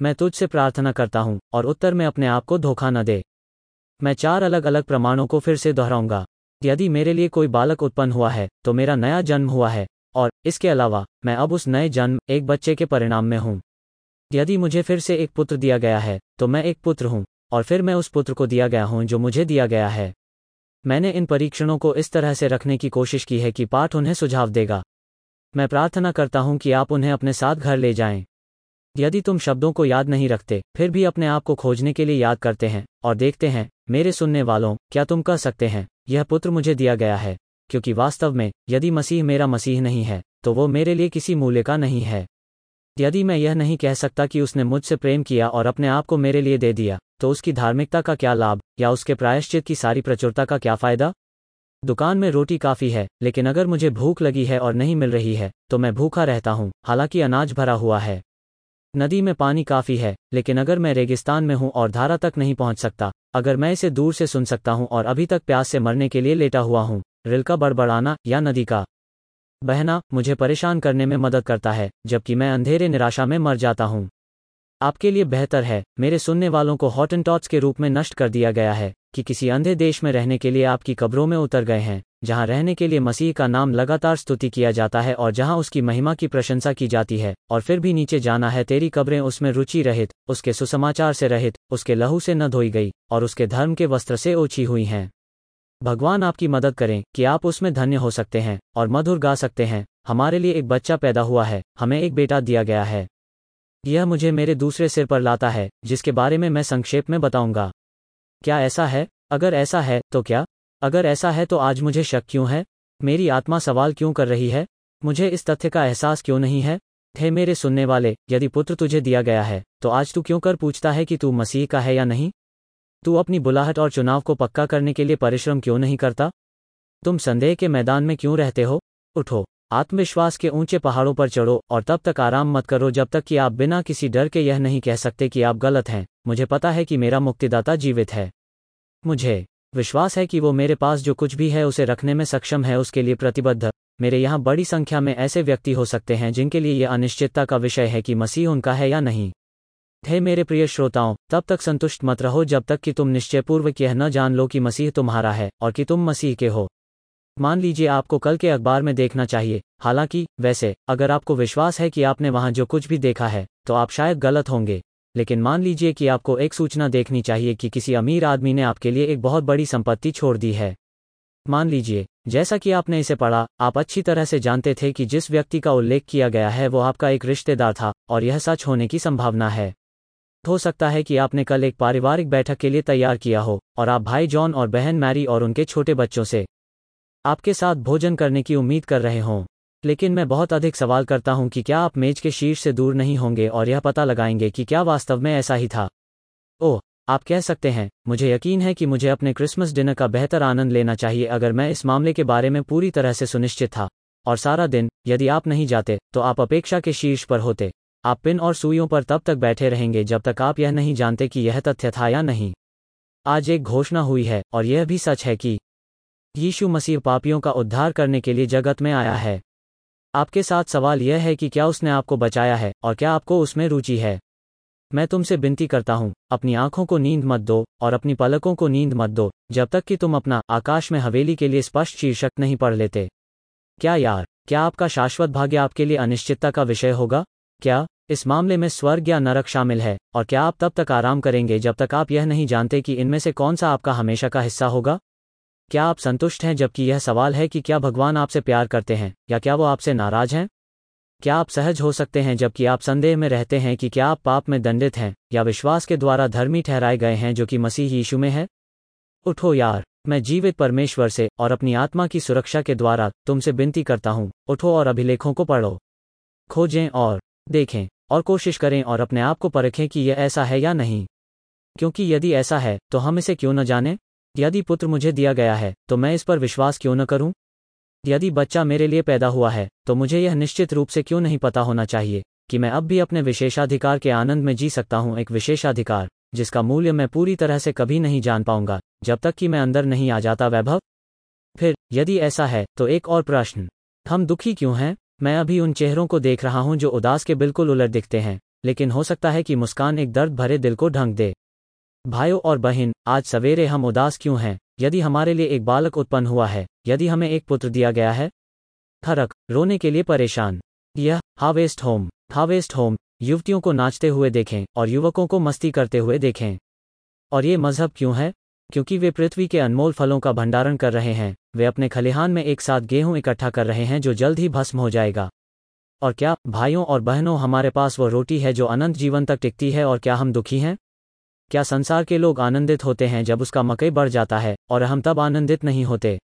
मैं तुझसे प्रार्थना करता हूँ और उत्तर में अपने आप को धोखा न दे। मैं चार अलग अलग प्रमाणों को फिर से दोहराऊंगा। यदि मेरे लिए कोई बालक उत्पन्न हुआ है तो मेरा नया जन्म हुआ है, और इसके अलावा मैं अब उस नए जन्म एक बच्चे के परिणाम में हूँ। यदि मुझे फिर से एक पुत्र दिया गया है तो मैं एक पुत्र हूँ, और फिर मैं उस पुत्र को दिया गया हूँ जो मुझे दिया गया है। मैंने इन परीक्षणों को इस तरह से रखने की कोशिश की है कि पाठ उन्हें सुझाव देगा। मैं प्रार्थना करता हूँ कि आप उन्हें अपने साथ घर ले जाएं। यदि तुम शब्दों को याद नहीं रखते फिर भी अपने आप को खोजने के लिए याद करते हैं और देखते हैं, मेरे सुनने वालों, क्या तुम कह सकते हैं, यह पुत्र मुझे दिया गया है? क्योंकि वास्तव में यदि मसीह मेरा मसीह नहीं है तो वो मेरे लिए किसी मूल्य का नहीं है। यदि मैं यह नहीं कह सकता कि उसने मुझसे प्रेम किया और अपने आप को मेरे लिए दे दिया, तो उसकी धार्मिकता का क्या लाभ, या उसके प्रायश्चित की सारी प्रचुरता का क्या फायदा? दुकान में रोटी काफ़ी है, लेकिन अगर मुझे भूख लगी है और नहीं मिल रही है तो मैं भूखा रहता हूँ, हालांकि अनाज भरा हुआ है। नदी में पानी काफ़ी है, लेकिन अगर मैं रेगिस्तान में हूँ और धारा तक नहीं पहुँच सकता, अगर मैं इसे दूर से सुन सकता हूँ और अभी तक प्यास से मरने के लिए लेटा हुआ हूँ, रिल का बड़बड़ाना या नदी का बहना मुझे परेशान करने में मदद करता है, जबकि मैं अंधेरे निराशा में मर जाता हूँ। आपके लिए बेहतर है, मेरे सुनने वालों को हॉटनटॉट्स के रूप में नष्ट कर दिया गया है, कि किसी अंधे देश में रहने के लिए आपकी कब्रों में उतर गए हैं, जहां रहने के लिए मसीह का नाम लगातार स्तुति किया जाता है और जहां उसकी महिमा की प्रशंसा की जाती है, और फिर भी नीचे जाना है। तेरी कब्रें उसमें रुचि रहित, उसके सुसमाचार से रहित, उसके लहू से न धोई गई, और उसके धर्म के वस्त्र से ओछी हुई हैं। भगवान आपकी मदद करें कि आप उसमें धन्य हो सकते हैं और मधुर गा सकते हैं। हमारे लिए एक बच्चा पैदा हुआ है, हमें एक बेटा दिया गया है। यह मुझे मेरे दूसरे सिर पर लाता है, जिसके बारे में मैं संक्षेप में बताऊंगा। क्या ऐसा है? अगर ऐसा है तो क्या? अगर ऐसा है तो आज मुझे शक क्यों है? मेरी आत्मा सवाल क्यों कर रही है? मुझे इस तथ्य का एहसास क्यों नहीं है? हे मेरे सुनने वाले, यदि पुत्र तुझे दिया गया है तो आज तू क्यों कर पूछता है कि तू मसीह का है या नहीं? तू अपनी बुलाहट और चुनाव को पक्का करने के लिए परिश्रम क्यों नहीं करता? तुम संदेह के मैदान में क्यों रहते हो? उठो, आत्मविश्वास के ऊंचे पहाड़ों पर चढ़ो और तब तक आराम मत करो जब तक कि आप बिना किसी डर के यह नहीं कह सकते कि आप गलत हैं। मुझे पता है कि मेरा मुक्तिदाता जीवित है। मुझे विश्वास है कि वो मेरे पास जो कुछ भी है उसे रखने में सक्षम है, उसके लिए प्रतिबद्ध। मेरे यहाँ बड़ी संख्या में ऐसे व्यक्ति हो सकते हैं जिनके लिए यह अनिश्चितता का विषय है कि मसीह उनका है या नहीं। हे मेरे प्रिय श्रोताओं, तब तक संतुष्ट मत रहो जब तक कि तुम निश्चयपूर्वक यह न जान लो कि मसीह तुम्हारा है और कि तुम मसीह के हो। मान लीजिए आपको कल के अखबार में देखना चाहिए। हालांकि वैसे अगर आपको विश्वास है कि आपने वहां जो कुछ भी देखा है तो आप शायद गलत होंगे, लेकिन मान लीजिए कि आपको एक सूचना देखनी चाहिए कि किसी अमीर आदमी ने आपके लिए एक बहुत बड़ी संपत्ति छोड़ दी है। मान लीजिए, जैसा कि आपने इसे पढ़ा, आप अच्छी तरह से जानते थे कि जिस व्यक्ति का उल्लेख किया गया है वो आपका एक रिश्तेदार था, और यह सच होने की संभावना है। हो सकता है कि आपने कल एक पारिवारिक बैठक के लिए तैयार किया हो और आप भाई जॉन और बहन मैरी और उनके छोटे बच्चों से आपके साथ भोजन करने की उम्मीद कर रहे हों। लेकिन मैं बहुत अधिक सवाल करता हूं कि क्या आप मेज के शीर्ष से दूर नहीं होंगे और यह पता लगाएंगे कि क्या वास्तव में ऐसा ही था? ओह, आप कह सकते हैं, मुझे यकीन है कि मुझे अपने क्रिसमस डिनर का बेहतर आनंद लेना चाहिए अगर मैं इस मामले के बारे में पूरी तरह से सुनिश्चित था। और सारा दिन, यदि आप नहीं जाते तो आप अपेक्षा के शीर्ष पर होते। आप पिन और सुइयों पर तब तक बैठे रहेंगे जब तक आप यह नहीं जानते कि यह तथ्य था या नहीं। आज एक घोषणा हुई है, और यह भी सच है कि यीशु मसीह पापियों का उद्धार करने के लिए जगत में आया है। आपके साथ सवाल यह है कि क्या उसने आपको बचाया है और क्या आपको उसमें रुचि है। मैं तुमसे विनती करता हूँ, अपनी आंखों को नींद मत दो और अपनी पलकों को नींद मत दो जब तक कि तुम अपना आकाश में हवेली के लिए स्पष्ट शीर्षक नहीं पढ़ लेते। क्या यार, क्या आपका शाश्वत भाग्य आपके लिए अनिश्चितता का विषय होगा? क्या इस मामले में स्वर्ग या नरक शामिल है? और क्या आप तब तक आराम करेंगे जब तक आप यह नहीं जानते कि इनमें से कौन सा आपका हमेशा का हिस्सा होगा? क्या आप संतुष्ट हैं जबकि यह सवाल है कि क्या भगवान आपसे प्यार करते हैं या क्या वो आपसे नाराज हैं? क्या आप सहज हो सकते हैं जबकि आप संदेह में रहते हैं कि क्या आप पाप में दंडित हैं या विश्वास के द्वारा धर्मी ठहराए गए हैं जो कि मसीह यीशु में है? उठो यार, मैं जीवित परमेश्वर से और अपनी आत्मा की सुरक्षा के द्वारा तुमसे विनती करता हूँ, उठो और अभिलेखों को पढ़ो, खोजें और देखें और कोशिश करें और अपने आप को परखें कि यह ऐसा है या नहीं। क्योंकि यदि ऐसा है तो हम इसे क्यों न जानें? यदि पुत्र मुझे दिया गया है तो मैं इस पर विश्वास क्यों न करूं? यदि बच्चा मेरे लिए पैदा हुआ है तो मुझे यह निश्चित रूप से क्यों नहीं पता होना चाहिए कि मैं अब भी अपने विशेषाधिकार के आनंद में जी सकता हूं, एक विशेषाधिकार जिसका मूल्य मैं पूरी तरह से कभी नहीं जान पाऊंगा जब तक कि मैं अंदर नहीं आ जाता वैभव। फिर यदि ऐसा है तो एक और प्रश्न, हम दुखी क्यों हैं? मैं अभी उन चेहरों को देख रहा हूं जो उदास के बिल्कुल उलट दिखते हैं, लेकिन हो सकता है कि मुस्कान एक दर्द भरे दिल को ढंक दे। भाइयों और बहन, आज सवेरे हम उदास क्यों हैं? यदि हमारे लिए एक बालक उत्पन्न हुआ है, यदि हमें एक पुत्र दिया गया है। थरक, रोने के लिए परेशान। यह हार्वेस्ट होम, हार्वेस्ट होम, युवतियों को नाचते हुए देखें और युवकों को मस्ती करते हुए देखें। और ये मजहब क्यों है? क्योंकि वे पृथ्वी के अनमोल फलों का भंडारण कर रहे हैं। वे अपने खलिहान में एक साथ गेहूं इकट्ठा कर रहे हैं जो जल्द ही भस्म हो जाएगा। और क्या, भाइयों और बहनों, हमारे पास वो रोटी है जो अनंत जीवन तक टिकती है। और क्या हम दुखी हैं? क्या संसार के लोग आनंदित होते हैं जब उसका मकई बढ़ जाता है, और हम तब आनंदित नहीं होते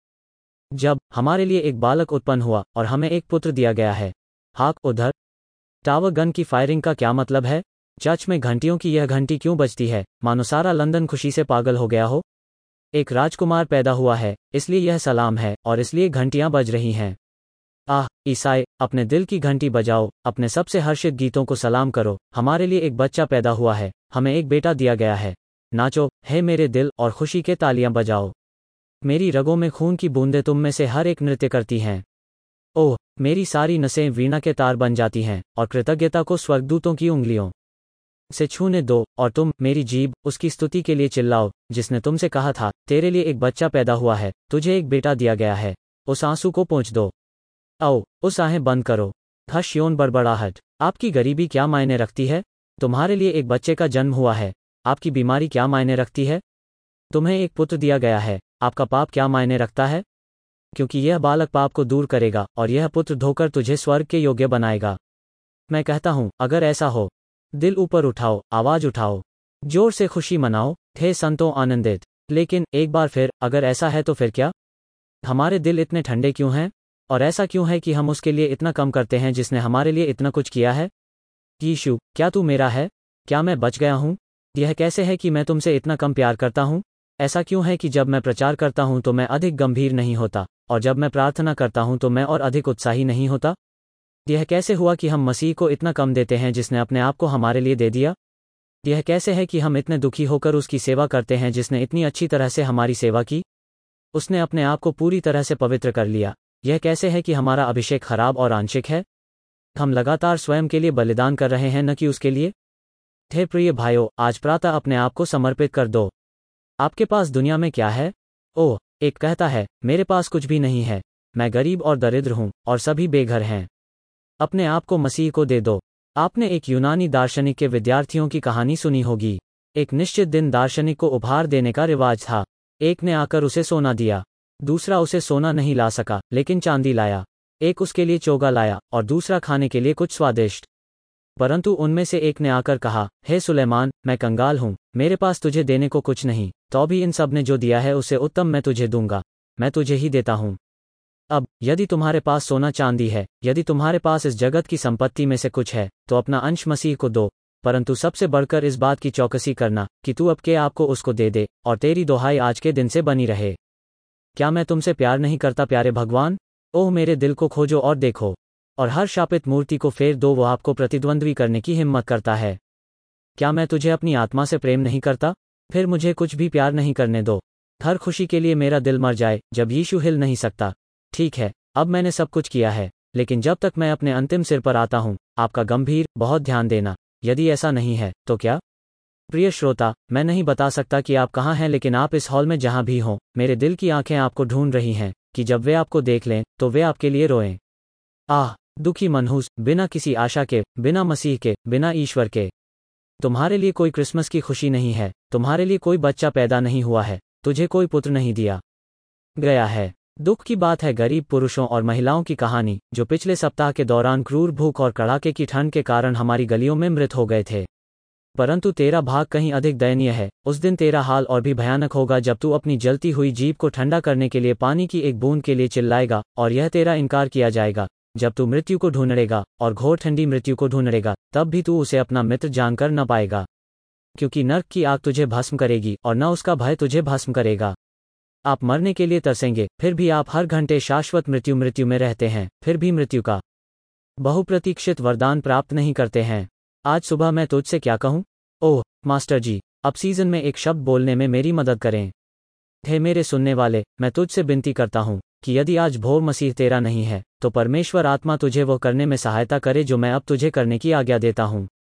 जब हमारे लिए एक बालक उत्पन्न हुआ और हमें एक पुत्र दिया गया है? हाक उधर। टावर गन की फायरिंग का क्या मतलब है? चर्च में घंटियों की यह घंटी क्यों बजती है, मानो सारा लंदन खुशी से पागल हो गया हो? एक राजकुमार पैदा हुआ है, इसलिए यह सलाम है, और इसलिए घंटियां बज रही हैं। आह, ईसाई, अपने दिल की घंटी बजाओ, अपने सबसे हर्षित गीतों को सलाम करो। हमारे लिए एक बच्चा पैदा हुआ है, हमें एक बेटा दिया गया है। नाचो, हे मेरे दिल, और खुशी के तालियां बजाओ। मेरी रगों में खून की बूंदें तुम में से हर एक नृत्य करती हैं। ओह, मेरी सारी नसें वीणा के तार बन जाती हैं, और कृतज्ञता को स्वर्गदूतों की उंगलियों से छूने दो। और तुम, मेरी जीभ, उसकी स्तुति के लिए चिल्लाओ, जिसने तुमसे कहा था, तेरे लिए एक बच्चा पैदा हुआ है, तुझे एक बेटा दिया गया है। उस आंसू को पोंछ दो। आओ, उस आहें बंद करो। हश यौन बड़बड़ाहट। आपकी गरीबी क्या मायने रखती है? तुम्हारे लिए एक बच्चे का जन्म हुआ है। आपकी बीमारी क्या मायने रखती है? तुम्हें एक पुत्र दिया गया है। आपका पाप क्या मायने रखता है? क्योंकि यह बालक पाप को दूर करेगा, और यह पुत्र धोकर तुझे स्वर्ग के योग्य बनाएगा। मैं कहता हूं, अगर ऐसा हो, दिल ऊपर उठाओ, आवाज उठाओ, जोर से खुशी मनाओ, थे संतों आनंदित। लेकिन एक बार फिर, अगर ऐसा है तो फिर क्या? हमारे दिल इतने ठंडे क्यों हैं? और ऐसा क्यों है कि हम उसके लिए इतना कम करते हैं जिसने हमारे लिए इतना कुछ किया है? यीशु, क्या तू मेरा है? क्या मैं बच गया हूं? यह कैसे है कि मैं तुमसे इतना कम प्यार करता हूं? ऐसा क्यों है कि जब मैं प्रचार करता हूं तो मैं अधिक गंभीर नहीं होता, और जब मैं प्रार्थना करता हूं तो मैं और अधिक उत्साही नहीं होता? यह कैसे हुआ कि हम मसीह को इतना कम देते हैं जिसने अपने आप को हमारे लिए दे दिया? यह कैसे है कि हम इतने दुखी होकर उसकी सेवा करते हैं जिसने इतनी अच्छी तरह से हमारी सेवा की? उसने अपने आप को पूरी तरह से पवित्र कर लिया। यह कैसे है कि हमारा अभिषेक खराब और आंशिक है? हम लगातार स्वयं के लिए बलिदान कर रहे हैं, न कि उसके लिए। हे प्रिय भाइयों, आज प्रातः अपने आप को समर्पित कर दो। आपके पास दुनिया में क्या है? ओह, एक कहता है, मेरे पास कुछ भी नहीं है, मैं गरीब और दरिद्र हूं, और सभी बेघर हैं। अपने आप को मसीह को दे दो। आपने एक यूनानी दार्शनिक के विद्यार्थियों की कहानी सुनी होगी। एक निश्चित दिन दार्शनिक को उपहार देने का रिवाज था। एक ने आकर उसे सोना दिया, दूसरा उसे सोना नहीं ला सका, लेकिन चांदी लाया। एक उसके लिए चोगा लाया, और दूसरा खाने के लिए कुछ स्वादिष्ट। परंतु उनमें से एक ने आकर कहा, हे सुलेमान, मैं कंगाल हूं, मेरे पास तुझे देने को कुछ नहीं, तो भी इन सब ने जो दिया है उससे उत्तम मैं तुझे दूंगा, मैं तुझे ही देता हूं। अब, यदि तुम्हारे पास सोना चांदी है, यदि तुम्हारे पास इस जगत की संपत्ति में से कुछ है, तो अपना अंश मसीह को दो, परंतु सबसे बढ़कर इस बात की चौकसी करना कि तू अब के आपको उसको दे दे, और तेरी दोहाई आज के दिन से बनी रहे। क्या मैं तुमसे प्यार नहीं करता प्यारे भगवान? ओह, मेरे दिल को खोजो और देखो, और हर शापित मूर्ति को फेर दो, वो आपको प्रतिद्वंद्वी करने की हिम्मत करता है। क्या मैं तुझे अपनी आत्मा से प्रेम नहीं करता? फिर मुझे कुछ भी प्यार नहीं करने दो। हर खुशी के लिए मेरा दिल मर जाए जब यीशु हिल नहीं सकता। ठीक है, अब मैंने सब कुछ किया है, लेकिन जब तक मैं अपने अंतिम सिर पर आता हूं, आपका गंभीर, बहुत ध्यान देना। यदि ऐसा नहीं है, तो क्या? प्रिय श्रोता, मैं नहीं बता सकता कि आप कहाँ हैं, लेकिन आप इस हॉल में जहाँ भी हों, मेरे दिल की आंखें आपको ढूंढ रही हैं, कि जब वे आपको देख लें, तो वे आपके लिए रोएं। आह, दुखी मनहूस, बिना किसी आशा के, बिना मसीह के, बिना ईश्वर के। तुम्हारे लिए कोई क्रिसमस की खुशी नहीं है, तुम्हारे लिए कोई बच्चा पैदा नहीं हुआ है, तुझे कोई पुत्र नहीं दिया गया है। दुख की बात है गरीब पुरुषों और महिलाओं की कहानी, जो पिछले सप्ताह के दौरान क्रूर भूख और कड़ाके की ठंड के कारण हमारी गलियों में मृत हो गए थे। परंतु तेरा भाग कहीं अधिक दयनीय है। उस दिन तेरा हाल और भी भयानक होगा जब तू अपनी जलती हुई जीभ को ठंडा करने के लिए पानी की एक बूंद के लिए चिल्लाएगा, और यह तेरा इनकार किया जाएगा। जब तू मृत्यु को ढूंढेगा, और घोर ठंडी मृत्यु को ढूंढेगा, तब भी तू उसे अपना मित्र जानकर न पाएगा, क्योंकि नर्क की आग तुझे भस्म करेगी, और न उसका भय तुझे भस्म करेगा। आप मरने के लिए तरसेंगे, फिर भी आप हर घंटे शाश्वत मृत्यु मृत्यु में रहते हैं, फिर भी मृत्यु का बहुप्रतीक्षित वरदान प्राप्त नहीं करते हैं। आज सुबह मैं तुझसे क्या कहूँ? ओह मास्टर जी, अब सीजन में एक शब्द बोलने में मेरी मदद करें। हे मेरे सुनने वाले, मैं तुझसे विनती करता हूँ कि यदि आज भोर मसीह तेरा नहीं है, तो परमेश्वर आत्मा तुझे वो करने में सहायता करे जो मैं अब तुझे करने की आज्ञा देता हूँ।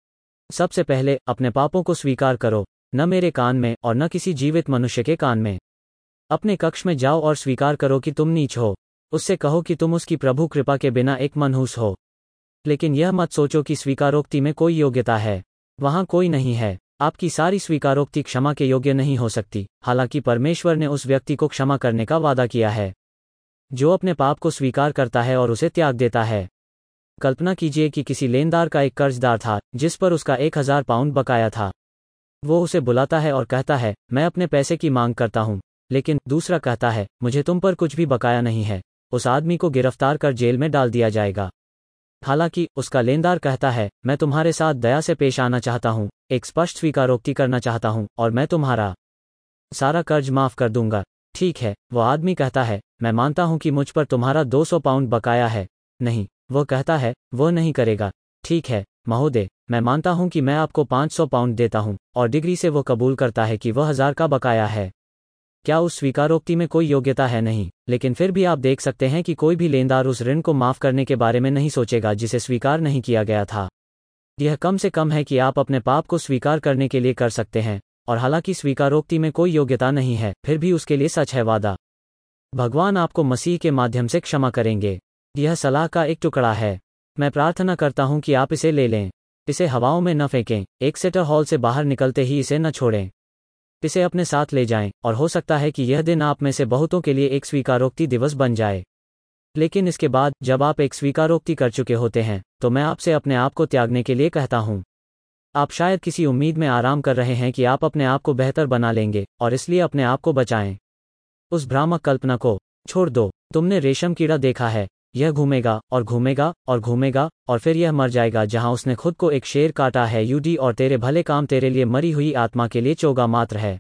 सबसे पहले अपने पापों को स्वीकार करो, न मेरे कान में और न किसी जीवित मनुष्य के कान में। अपने कक्ष में जाओ और स्वीकार करो कि तुम नीच हो। उससे कहो कि तुम उसकी प्रभु कृपा के बिना एक मनहूस हो। लेकिन यह मत सोचो कि स्वीकारोक्ति में कोई योग्यता है। वहाँ कोई नहीं है। आपकी सारी स्वीकारोक्ति क्षमा के योग्य नहीं हो सकती, हालांकि परमेश्वर ने उस व्यक्ति को क्षमा करने का वादा किया है जो अपने पाप को स्वीकार करता है और उसे त्याग देता है। कल्पना कीजिए कि किसी लेनदार का एक कर्जदार था जिस पर उसका एक हजार पाउंड बकाया था। वो उसे बुलाता है और कहता है, मैं अपने पैसे की मांग करता हूँ। लेकिन दूसरा कहता है, मुझे तुम पर कुछ भी बकाया नहीं है। उस आदमी को गिरफ्तार कर जेल में डाल दिया जाएगा। हालांकि उसका लेनदार कहता है, मैं तुम्हारे साथ दया से पेश आना चाहता हूँ, एक स्पष्ट स्वीकारोक्ति करना चाहता हूँ और मैं तुम्हारा सारा कर्ज माफ कर दूंगा। ठीक है, वो आदमी कहता है, मैं मानता हूं कि मुझ पर तुम्हारा दो सौ पाउंड बकाया है। नहीं, वो कहता है, वो नहीं करेगा। ठीक है महोदय, मैं मानता हूं कि मैं आपको पाँच सौ पाउंड देता हूं, और डिग्री से वो कबूल करता है कि वह हजार का बकाया है। क्या उस स्वीकारोक्ति में कोई योग्यता है? नहीं। लेकिन फिर भी आप देख सकते हैं कि कोई भी लेनदार उस ऋण को माफ करने के बारे में नहीं सोचेगा जिसे स्वीकार नहीं किया गया था। यह कम से कम है कि आप अपने पाप को स्वीकार करने के लिए कर सकते हैं, और हालांकि स्वीकारोक्ति में कोई योग्यता नहीं है, फिर भी उसके लिए सच है वादा। भगवान आपको मसीह के माध्यम से क्षमा करेंगे। यह सलाह का एक टुकड़ा है। मैं प्रार्थना करता हूं कि आप इसे ले लें। इसे हवाओं में न फेंकें, एक्सेटर हॉल से बाहर निकलते ही इसे न छोड़ें। इसे अपने साथ ले जाएं, और हो सकता है कि यह दिन आप में से बहुतों के लिए एक स्वीकारोक्ति दिवस बन जाए। लेकिन इसके बाद, जब आप एक स्वीकारोक्ति कर चुके होते हैं, तो मैं आपसे अपने आप को त्यागने के लिए कहता हूं। आप शायद किसी उम्मीद में आराम कर रहे हैं कि आप अपने आप को बेहतर बना लेंगे, और इसलिए अपने आप को बचाएं। उस भ्रामक कल्पना को छोड़ दो। तुमने रेशम कीड़ा देखा है, यह घूमेगा और घूमेगा और घूमेगा, और फिर यह मर जाएगा जहां उसने खुद को एक शेर काटा है। यूडी और तेरे भले काम तेरे लिए मरी हुई आत्मा के लिए चोगा मात्र है।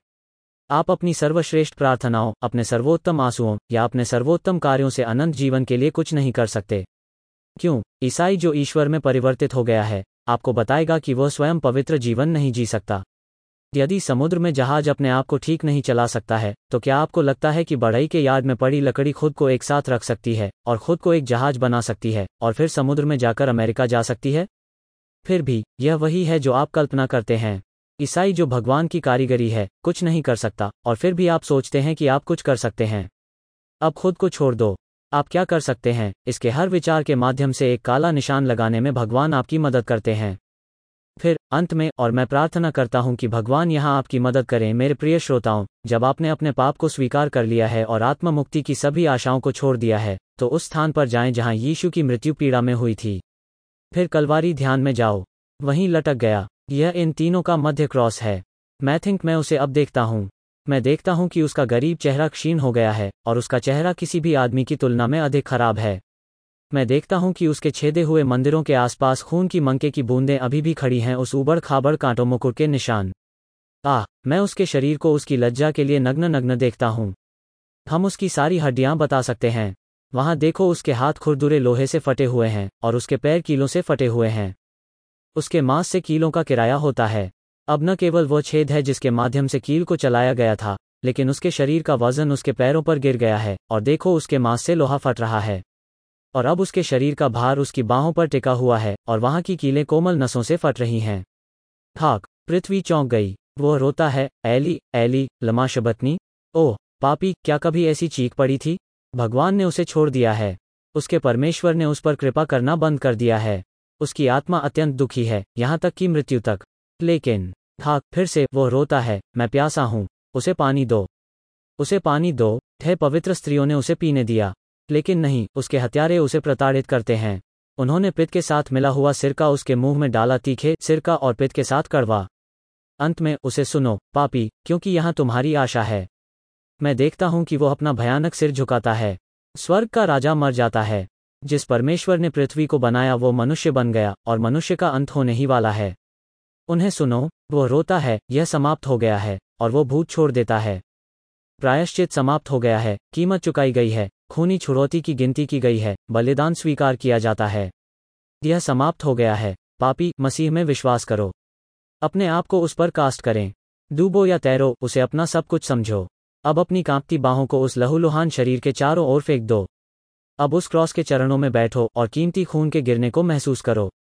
आप अपनी सर्वश्रेष्ठ प्रार्थनाओं, अपने सर्वोत्तम आंसुओं या अपने सर्वोत्तम कार्यों से अनंत जीवन के लिए कुछ नहीं कर सकते। क्यों? ईसाई जो ईश्वर में परिवर्तित हो गया है, आपको बताएगा कि वह स्वयं पवित्र जीवन नहीं जी सकता। यदि समुद्र में जहाज अपने आप को ठीक नहीं चला सकता है, तो क्या आपको लगता है कि बढ़ई के यार्ड में पड़ी लकड़ी खुद को एक साथ रख सकती है और खुद को एक जहाज बना सकती है और फिर समुद्र में जाकर अमेरिका जा सकती है? फिर भी यह वही है जो आप कल्पना करते हैं। ईसाई जो भगवान की कारीगरी है, कुछ नहीं कर सकता, और फिर भी आप सोचते हैं कि आप कुछ कर सकते हैं। अब खुद को छोड़ दो। आप क्या कर सकते हैं? इसके हर विचार के माध्यम से एक काला निशान लगाने में भगवान आपकी मदद करते हैं। फिर अंत में, और मैं प्रार्थना करता हूं कि भगवान यहां आपकी मदद करें मेरे प्रिय श्रोताओं, जब आपने अपने पाप को स्वीकार कर लिया है और आत्म मुक्ति की सभी आशाओं को छोड़ दिया है, तो उस स्थान पर जाएं जहां यीशु की मृत्यु पीड़ा में हुई थी। फिर कलवारी ध्यान में जाओ। वहीं लटक गया। यह इन तीनों का मध्य क्रॉस है। मैं थिंक मैं उसे अब देखता हूं। मैं देखता हूं कि उसका गरीब चेहरा क्षीण हो गया है, और उसका चेहरा किसी भी आदमी की तुलना में अधिक खराब है। मैं देखता हूं कि उसके छेदे हुए मंदिरों के आसपास खून की मंके की बूंदें अभी भी खड़ी हैं, उस उबड़ खाबड़ कांटों मुकुर के निशान। आह, मैं उसके शरीर को उसकी लज्जा के लिए नग्न नग्न देखता हूं। हम उसकी सारी हड्डियां बता सकते हैं। वहां देखो, उसके हाथ खुरदुरे लोहे से फटे हुए हैं, और उसके पैर कीलों से फटे हुए हैं। उसके मांस से कीलों का किराया होता है। अब न केवल वो छेद है जिसके माध्यम से कील को चलाया गया था, लेकिन उसके शरीर का वजन उसके पैरों पर गिर गया है, और देखो उसके मांस से लोहा फट रहा है। और अब उसके शरीर का भार उसकी बाहों पर टिका हुआ है, और वहां की कीलें कोमल नसों से फट रही हैं। हाक, पृथ्वी चौंक गई। वो रोता है, एली एली लमा शबतनी। ओह पापी, क्या कभी ऐसी चीख पड़ी थी? भगवान ने उसे छोड़ दिया है। उसके परमेश्वर ने उस पर कृपा करना बंद कर दिया है। उसकी आत्मा अत्यंत दुखी है, यहाँ तक कि मृत्यु तक। लेकिन हाक, फिर से वो रोता है, मैं प्यासा हूँ, उसे पानी दो, उसे पानी दो। है पवित्र स्त्रियों ने उसे पीने दिया, लेकिन नहीं, उसके हत्यारे उसे प्रताड़ित करते हैं। उन्होंने पित्त के साथ मिला हुआ सिरका उसके मुंह में डाला, तीखे सिरका और पित्त के साथ कड़वा। अंत में उसे सुनो पापी, क्योंकि यहाँ तुम्हारी आशा है। मैं देखता हूँ कि वो अपना भयानक सिर झुकाता है। स्वर्ग का राजा मर जाता है। जिस परमेश्वर ने पृथ्वी को बनाया वो मनुष्य बन गया, और मनुष्य का अंत होने ही वाला है। उन्हें सुनो, वो रोता है, यह समाप्त हो गया है, और वो भूत छोड़ देता है। प्रायश्चित समाप्त हो गया है, कीमत चुकाई गई है, खूनी छुड़ौती की गिनती की गई है, बलिदान स्वीकार किया जाता है। यह समाप्त हो गया है। पापी, मसीह में विश्वास करो। अपने आप को उस पर कास्ट करें। डूबो या तैरो, उसे अपना सब कुछ समझो। अब अपनी कांपती बाहों को उस लहूलुहान शरीर के चारों ओर फेंक दो। अब उस क्रॉस के चरणों में बैठो और कीमती खून के गिरने को महसूस करो।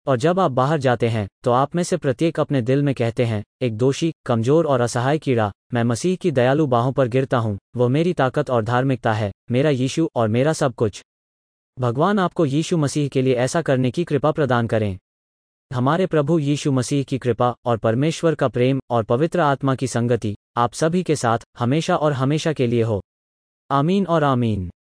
और जब आप बाहर जाते हैं तो आप में से प्रत्येक अपने दिल में कहते हैं, एक दोषी, कमजोर और असहाय कीड़ा, मैं मसीह की दयालु बाहों पर गिरता हूँ, वो मेरी ताकत और धार्मिकता है, मेरा यीशु और मेरा सब कुछ। भगवान आपको यीशु मसीह के लिए ऐसा करने की कृपा प्रदान करें। हमारे प्रभु यीशु मसीह की कृपा और परमेश्वर का प्रेम और पवित्र आत्मा की संगति आप सभी के साथ हमेशा और हमेशा के लिए हो। आमीन और आमीन।